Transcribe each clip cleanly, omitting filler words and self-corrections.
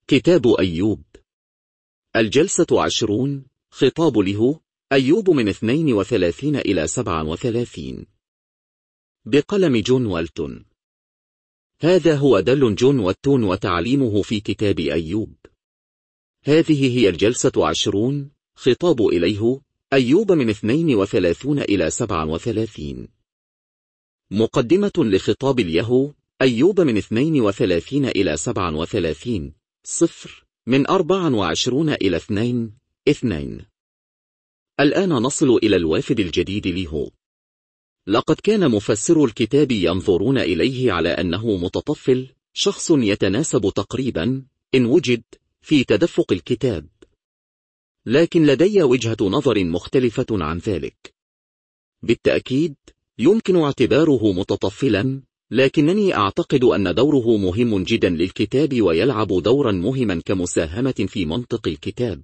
كتاب أيوب. الجلسة 20. خطاب له أيوب من 32 إلى 37. بقلم جون والتون. هذا هو دل جون والتون وتعليمه في كتاب أيوب. هذه هي الجلسة 20. خطاب إليه أيوب من 32 إلى 37. مقدمة لخطاب اليهو أيوب من 32 إلى 37. 0 من 24 إلى 2. الآن نصل إلى الوافد الجديد له. لقد كان مفسر الكتاب ينظرون إليه على أنه متطفل، شخص يتناسب تقريبا إن وجد في تدفق الكتاب، لكن لدي وجهة نظر مختلفة عن ذلك. بالتأكيد يمكن اعتباره متطفلا، لكنني أعتقد أن دوره مهم جدا للكتاب ويلعب دورا مهما كمساهمة في منطق الكتاب.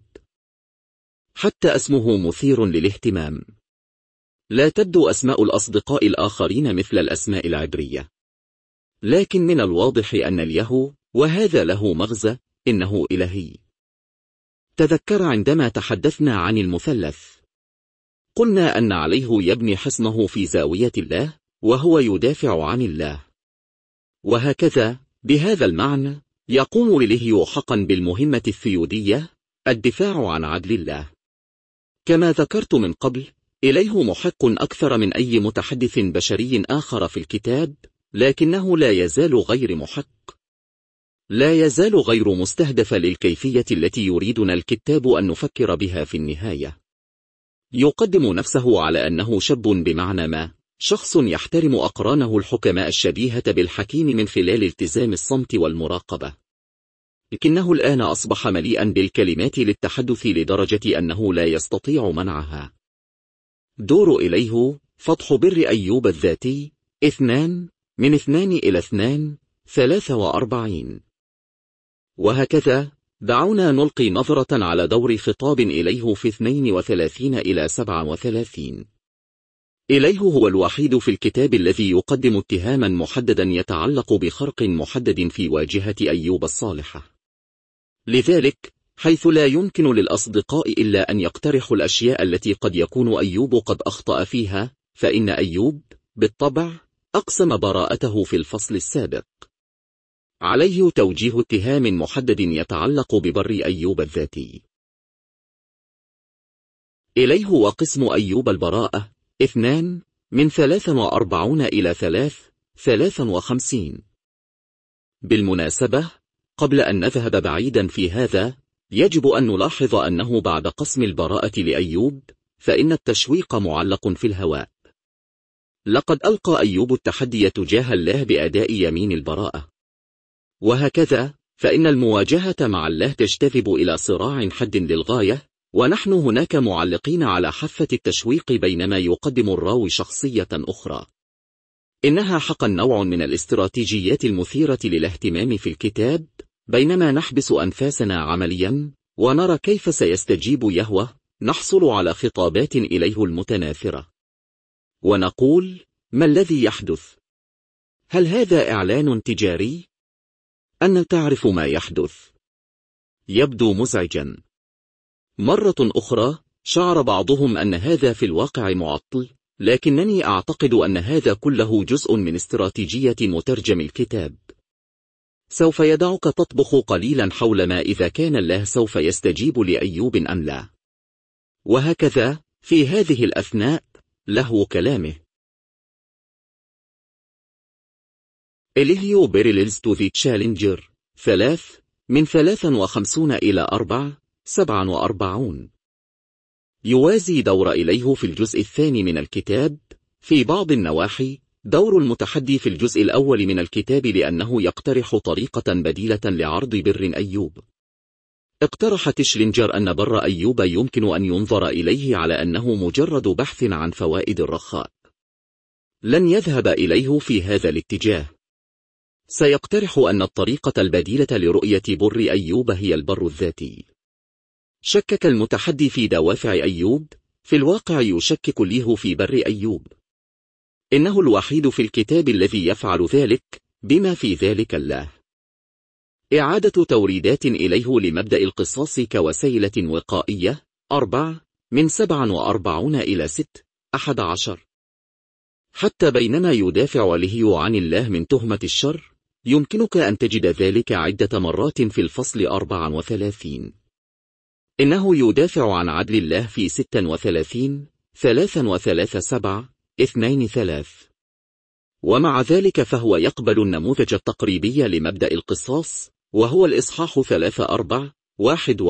حتى اسمه مثير للاهتمام. لا تبدو أسماء الأصدقاء الآخرين مثل الأسماء العبرية، لكن من الواضح أن اليهو، وهذا له مغزى، إنه إلهي. تذكر عندما تحدثنا عن المثلث، قلنا أن عليه يبني حصنه في زاوية الله، وهو يدافع عن الله. وهكذا بهذا المعنى يقوم لليهيو حقا بالمهمة الثيودية، الدفاع عن عدل الله. كما ذكرت من قبل، إليه محق أكثر من أي متحدث بشري آخر في الكتاب، لكنه لا يزال غير محق. لا يزال غير مستهدف للكيفية التي يريدنا الكتاب أن نفكر بها في النهاية. يقدم نفسه على أنه شاب بمعنى ما، شخص يحترم أقرانه الحكماء الشبيهة بالحكيم من خلال التزام الصمت والمراقبة. لكنه الآن أصبح مليئا بالكلمات للتحدث لدرجة أنه لا يستطيع منعها. دور إليه فتح بر أيوب الذاتي 2 من 2 إلى 43. وهكذا دعونا نلقي نظرة على دور خطاب إليه في 32 إلى 37. إليه هو الوحيد في الكتاب الذي يقدم اتهاما محددا يتعلق بخرق محدد في واجهة أيوب الصالحة. لذلك حيث لا يمكن للأصدقاء إلا أن يقترحوا الأشياء التي قد يكون أيوب قد أخطأ فيها، فإن أيوب بالطبع أقسم براءته في الفصل السابق. عليه توجيه اتهام محدد يتعلق ببر أيوب الذاتي. إليه وقسم أيوب البراءة 2 من 43 إلى 53. بالمناسبة، قبل أن نذهب بعيدا في هذا، يجب أن نلاحظ أنه بعد قسم البراءة لأيوب، فإن التشويق معلق في الهواء. لقد ألقى أيوب التحدي تجاه الله بأداء يمين البراءة. وهكذا فإن المواجهة مع الله تجتذب إلى صراع حد للغاية، ونحن هناك معلقين على حافة التشويق بينما يقدم الراوي شخصية أخرى. إنها حقا نوع من الاستراتيجيات المثيرة للاهتمام في الكتاب، بينما نحبس أنفاسنا عمليا ونرى كيف سيستجيب يهوه، نحصل على خطابات إليه المتناثرة ونقول: ما الذي يحدث؟ هل هذا إعلان تجاري؟ أن تعرف ما يحدث؟ يبدو مزعجا. مرة أخرى شعر بعضهم أن هذا في الواقع معطل، لكنني أعتقد أن هذا كله جزء من استراتيجية مترجم الكتاب. سوف يدعك تطبخ قليلا حول ما إذا كان الله سوف يستجيب لأيوب أم لا. وهكذا في هذه الأثناء له كلامه. إليهيو بيريلز تو ذي تشالنجر 3 من 53 إلى 47. يوازي دور إليه في الجزء الثاني من الكتاب في بعض النواحي دور المتحدي في الجزء الأول من الكتاب، لأنه يقترح طريقة بديلة لعرض بر أيوب. اقترح تشلينجر أن بر أيوب يمكن أن ينظر إليه على أنه مجرد بحث عن فوائد الرخاء. لن يذهب إليه في هذا الاتجاه. سيقترح أن الطريقة البديلة لرؤية بر أيوب هي البر الذاتي. شكك المتحدي في دوافع أيوب، في الواقع يشكك ليه في بر أيوب. إنه الوحيد في الكتاب الذي يفعل ذلك، بما في ذلك الله. إعادة توريدات إليه لمبدأ القصاص كوسيلة وقائية 4 من 47 إلى 11. حتى بينما يدافع ليهيو عن الله من تهمة الشر، يمكنك أن تجد ذلك عدة مرات في الفصل 34. إنه يدافع عن عدل الله في 36 3 7 2 3. ومع ذلك فهو يقبل النموذج التقريبي لمبدأ القصاص، وهو الإصحاح 3 4 1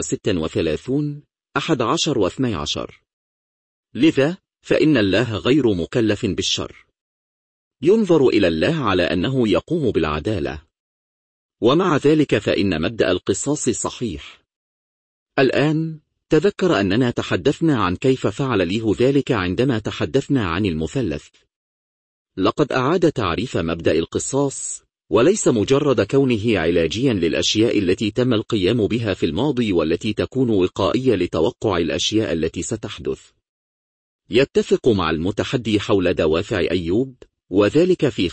36 11 و 12. لذا فإن الله غير مكلف بالشر. ينظر إلى الله على أنه يقوم بالعدالة، ومع ذلك فإن مبدأ القصاص صحيح. الآن تذكر أننا تحدثنا عن كيف فعل ليه ذلك عندما تحدثنا عن المثلث. لقد أعاد تعريف مبدأ القصاص، وليس مجرد كونه علاجيا للأشياء التي تم القيام بها في الماضي والتي تكون وقائية لتوقع الأشياء التي ستحدث. يتفق مع المتحدي حول دوافع أيوب، وذلك في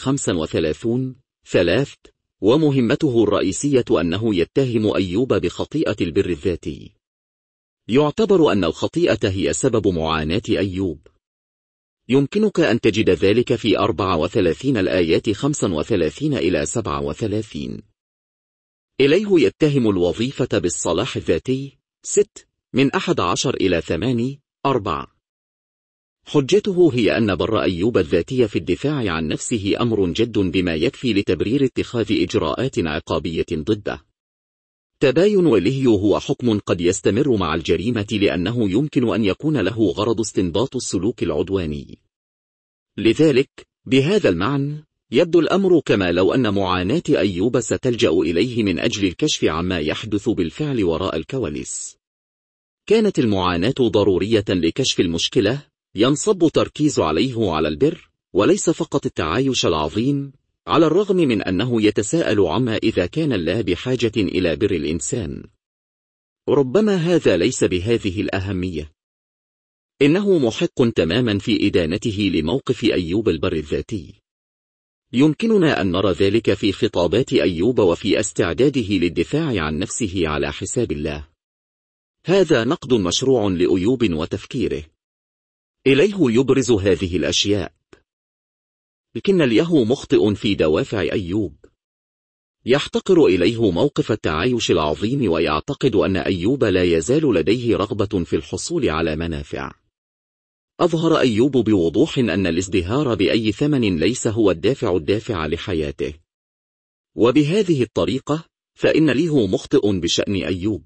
35:3، ومهمته الرئيسية أنه يتهم أيوب بخطيئة البر الذاتي. يعتبر أن الخطيئة هي سبب معاناة أيوب. يمكنك أن تجد ذلك في 34 الآيات 35 إلى 37. إليه يتهم الوظيفة بالصلاح الذاتي 6 من 11 إلى 8 4. حجته هي أن بر أيوب الذاتي في الدفاع عن نفسه أمر جد بما يكفي لتبرير اتخاذ إجراءات عقابية ضده. تباين وليه هو حكم قد يستمر مع الجريمة لأنه يمكن أن يكون له غرض استنباط السلوك العدواني. لذلك بهذا المعنى يبدو الأمر كما لو أن معاناة أيوب ستلجأ إليه من أجل الكشف عما يحدث بالفعل وراء الكواليس. كانت المعاناة ضرورية لكشف المشكلة، ينصب تركيز عليه على البر وليس فقط التعايش العظيم، على الرغم من أنه يتساءل عما إذا كان الله بحاجة إلى بر الإنسان. ربما هذا ليس بهذه الأهمية. إنه محق تماما في إدانته لموقف أيوب البر الذاتي. يمكننا أن نرى ذلك في خطابات أيوب وفي استعداده للدفاع عن نفسه على حساب الله. هذا نقد مشروع لأيوب وتفكيره. إليه يبرز هذه الأشياء. لكن ليه مخطئ في دوافع أيوب. يحتقر إليه موقف التعايش العظيم ويعتقد أن أيوب لا يزال لديه رغبة في الحصول على منافع. أظهر أيوب بوضوح أن الازدهار بأي ثمن ليس هو الدافع لحياته. وبهذه الطريقة فإن ليه مخطئ بشأن أيوب.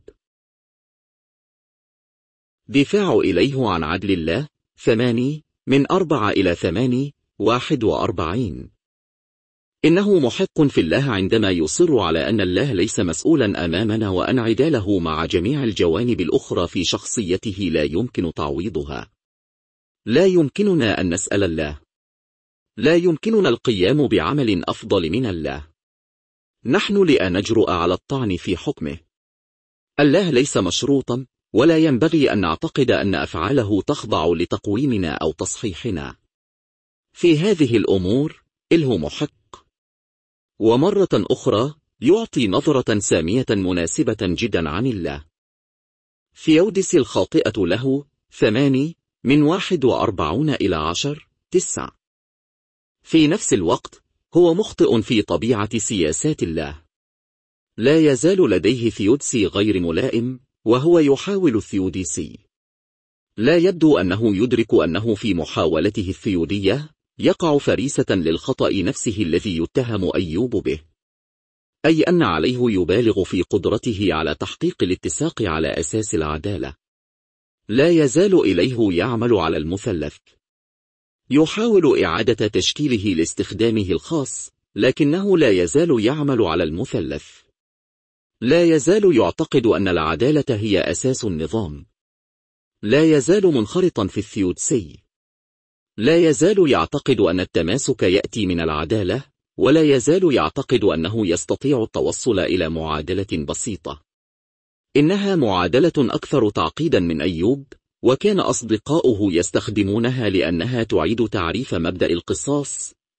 دفاع إليه عن عدل الله 8 من 4 إلى 8 41. إنه محق في الله عندما يصر على أن الله ليس مسؤولا أمامنا وأن عداله مع جميع الجوانب الأخرى في شخصيته لا يمكن تعويضها. لا يمكننا أن نسأل الله. لا يمكننا القيام بعمل أفضل من الله. نحن لا نجرؤ على الطعن في حكمه. الله ليس مشروطا، ولا ينبغي أن نعتقد أن أفعاله تخضع لتقويمنا أو تصحيحنا. في هذه الأمور إله محق. ومرة أخرى يعطي نظرة سامية مناسبة جدا عن الله. ثيودس الخاطئة له 8 من 41 إلى 10 9. في نفس الوقت هو مخطئ في طبيعة سياسات الله. لا يزال لديه ثيودسي غير ملائم، وهو يحاول الثيوديسي. لا يبدو أنه يدرك أنه في محاولته الثيودية يقع فريسة للخطأ نفسه الذي يتهم أيوب به، أي أن عليه يبالغ في قدرته على تحقيق الاتساق على أساس العدالة. لا يزال إليه يعمل على المثلث. يحاول إعادة تشكيله لاستخدامه الخاص، لكنه لا يزال يعمل على المثلث. لا يزال يعتقد أن العدالة هي أساس النظام. لا يزال منخرطا في الثيودسي. لا يزال يعتقد أن التماسك يأتي من العدالة، ولا يزال يعتقد أنه يستطيع التوصل إلى معادلة بسيطة. إنها معادلة أكثر تعقيدا من أيوب، وكان أصدقاؤه يستخدمونها لأنها تعيد تعريف مبدأ القصاص،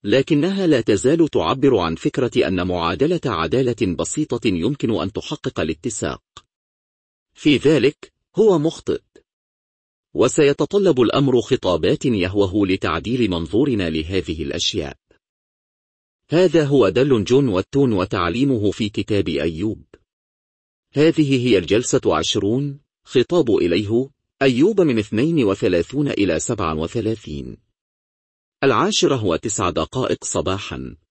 لكنها لا تزال تعبر عن فكرة أن معادلة عدالة بسيطة يمكن أن تحقق الاتساق. في ذلك هو مخطئ، وسيتطلب الأمر خطابات يهوه لتعديل منظورنا لهذه الأشياء. هذا هو دل جون والتون وتعليمه في كتاب أيوب. هذه هي الجلسة 20، خطاب إليه، أيوب من 32 إلى 37. 10:09 صباحا.